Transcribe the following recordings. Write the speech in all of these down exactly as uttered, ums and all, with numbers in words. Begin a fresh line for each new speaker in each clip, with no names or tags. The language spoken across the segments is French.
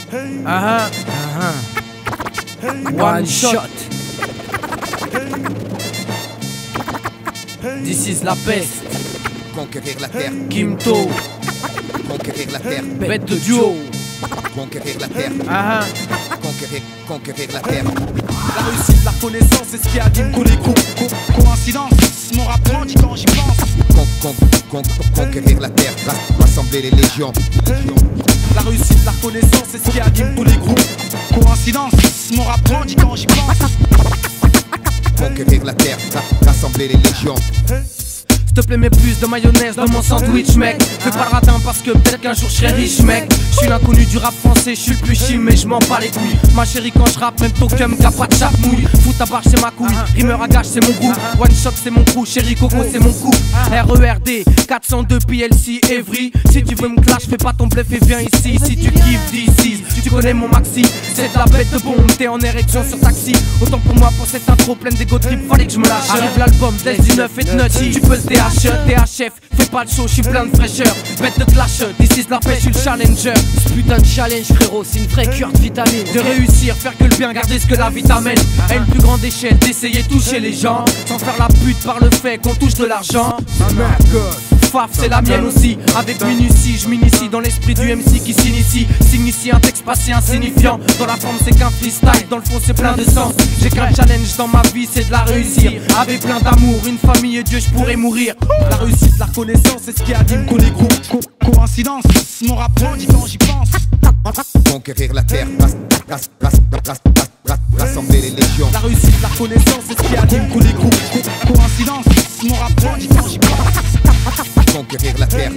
Ah ah ah. One shot. This is la peste.
Conquérir la terre.
Kimto.
Conquérir la terre.
Bête de duo.
Conquérir la terre.
Ah ah.
Conquérir, conquérir la terre.
La réussite, la reconnaissance, c'est ce qui anime tous les coups. Co coïncidence, mon rap grandit quand j'y pense.
Con, con, con, conquérir la terre, rassembler les légions.
La réussite, la reconnaissance, c'est ce qui anime tous les groupes. Coïncidence, mon rap grandit quand j'y pense.
Conquérir la terre, rassembler les légions.
S'il te plaît, mets plus de mayonnaise dans mon sandwich, mec. Fais pas le radin parce que peut-être qu'un jour je serai riche, mec. Je suis l'inconnu du rap français, je suis le plus chim, mais je m'en bats les couilles. Ma chérie, quand je rappe, même Tokum, qu'a pas de chape mouille. Fous ta barre, c'est ma couille. Rimeur à gage, c'est mon goût. One shot, c'est mon crew. Chérie Coco, c'est mon coup. R E R D, quatre cent deux P L C, Evry. Si tu veux me clash, fais pas ton bluff et viens ici. Si tu kiffes d'ici, tu connais mon maxi. C'est de la bête de bombe, t'es en érection sur taxi. Autant pour moi, pour cette intro pleine d'égo trip, fallait que je me lâche. Arrive l'album, laisse du neuf et de nutty. Tu peux le T H E, T H F, fais pas le show, j'suis plein de fraîcheur. Bête de clash, d'ici la pêche, j'suis le challenger.
Ce putain de challenge, frérot, c'est une vraie cure de vitamine.
De réussir, faire que le bien, garder ce que la vie t'amène. À une plus grande échelle, d'essayer de toucher les gens. Sans faire la pute par le fait qu'on touche de l'argent. Faf, c'est la mienne aussi. Avec minutie, je m'initie dans l'esprit du M C qui s'initie. S'initie un texte passé insignifiant. Dans la forme, c'est qu'un freestyle. Dans le fond, c'est plein de sens. J'ai qu'un challenge dans ma vie, c'est de la réussir. Avec plein d'amour, une famille et Dieu, je pourrais mourir.
La réussite, la reconnaissance, c'est ce qui anime tous les groupes. Co coïncidence, mon rap grandit quand j'y pense.
Conquérir la terre, rass, rass, rass, rass, rassembler les légions.
La réussite, la reconnaissance, c'est ce qui anime tous les groupes. Co coïncidence, mon rap grandit quand j'y pense.
Conquérir la terre,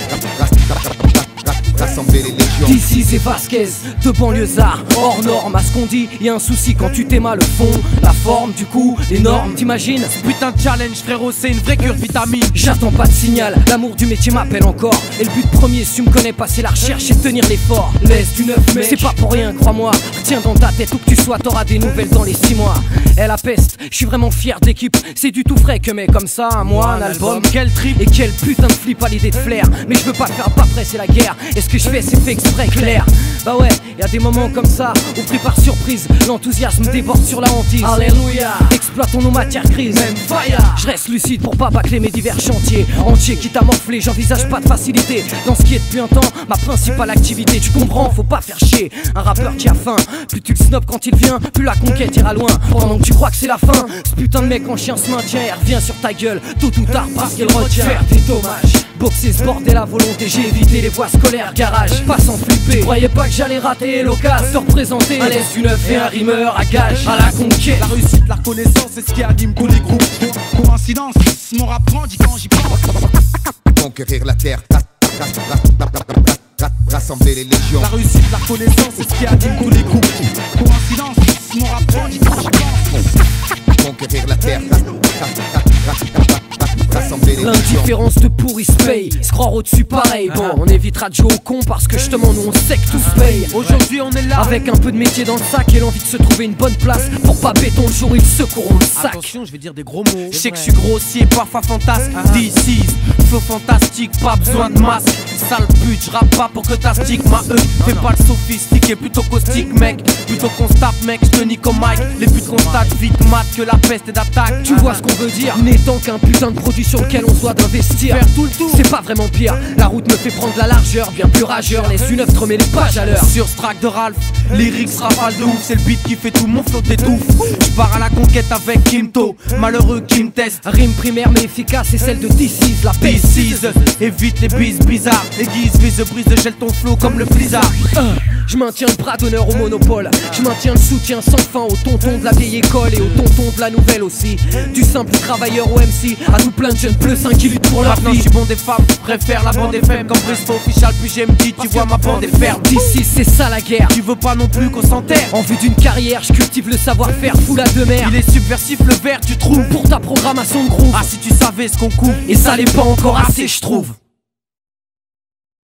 rassembler les légions.
D'ici c'est Vasquez, de banlieusards, hors norme. À ce qu'on dit, y'a un souci quand tu t'aimes le fond. La forme, du coup, les normes, t'imagines?
Putain de challenge, frérot, c'est une vraie cure de vitamine.
J'attends pas de signal, l'amour du métier m'appelle encore. Et le but premier, si tu me connais pas, c'est la recherche et tenir l'effort. Laisse du neuf, mec, c'est pas pour rien, crois-moi. Retiens dans ta tête où que tu sois, t'auras des nouvelles dans les six mois. Eh la peste, je suis vraiment fier d'équipe. C'est du tout frais que mais comme ça, un mois, un album.
Quel trip
et quel putain de flip à l'idée de flair. Mais je veux pas faire pas près, c'est la guerre. Et ce que je fais, c'est fait exprès, clair. Bah ouais, y a des moments comme ça où pris par surprise, l'enthousiasme déborde sur la hantise. Alléluia, exploitons nos matières grises. Même fire. Je reste lucide pour pas bâcler mes divers chantiers. Entier quitte à morfler, j'envisage pas de facilité. Dans ce qui est depuis un temps, ma principale activité. Tu comprends, faut pas faire chier un rappeur qui a faim. Plus tu le snobs quand il vient, plus la conquête ira loin. Pendant que tu crois que c'est la fin, ce putain de mec en chien se maintient et revient sur ta gueule tôt ou tard parce qu'il retient. Faire des dommages, boxer ce bordel à volonté. J'ai évité les voies scolaires, garage, pas sans flipper. Tu croyais pas que j'allais rater l'occasion de représenter un laisse du neuf et un rimeur à gage à la conquête.
La réussite, la reconnaissance, c'est ce qui anime tous les groupes. Co coïncidence, mon rap grandit quand j'y pense.
Conquérir la terre, rassembler les légions.
La réussite, la reconnaissance, c'est ce qui anime tous les groupes. Coïncidence, mon rap grandit quand j'y pense.
Conquérir la terre, rassembler les légions.
L'indifférence de pourri se paye, se croire au-dessus pareil. Bon, on évitera de jouer au con parce que justement nous on sait que tout se paye.
Aujourd'hui on est là
avec un peu de métier dans le sac et l'envie de se trouver une bonne place pour pas béton le jour où ils secourront le sac.
Attention, je vais dire des gros mots. Je sais que je suis grossier, parfois fantasque. This is flow fantastique, pas besoin de masque. Sale pute, je rappe pas pour que t'astiques ma E. Fais pas le sophistiqué, plutôt caustique mec. Plutôt qu'on se tape mec, je te nique au mic. Les putes constatent vite mat que la peste est d'attaque.
Tu vois ce qu'on veut dire, n'étant qu'un putain de produit sur lequel on se doit d'investir.
Faire tout le tour,
c'est pas vraiment pire. La route me fait prendre la largeur, bien plus rageur. Laisse une œuvre te remet les pages à l'heure.
Sur ce track de Ralph, lyrics rafale de ouf. C'est le beat qui fait tout, mon flow t'étouffe. Je pars à la conquête avec Kimto, malheureux qui me teste.
Rime primaire mais efficace, c'est celle de This is la peste.
This is, évite les bises bizarres. Aiguise, vise, brise, gèle ton flow comme le blizzard.
uh, Je maintiens le bras d'honneur au monopole. Je maintiens le soutien sans fin aux tontons de la vieille école et aux tontons de la nouvelle aussi. Du simple travailleur au M C à tout plein de jeunes plus sains qui luttent pour leur
Maintenant
vie.
je suis bon des femmes, préfère la bande F M. Comme Bristol official, puis j'aime dit, tu vois ma bande est ferme.
D'ici c'est ça la guerre.
Tu veux pas non plus qu'on s'enterre.
En vue d'une carrière, je cultive le savoir-faire, fou la de mer.
Il est subversif le verre, tu trouves.
Pour ta programmation de groove.
Ah si tu savais ce qu'on couvre.
Et ça l'est pas encore assez, je trouve.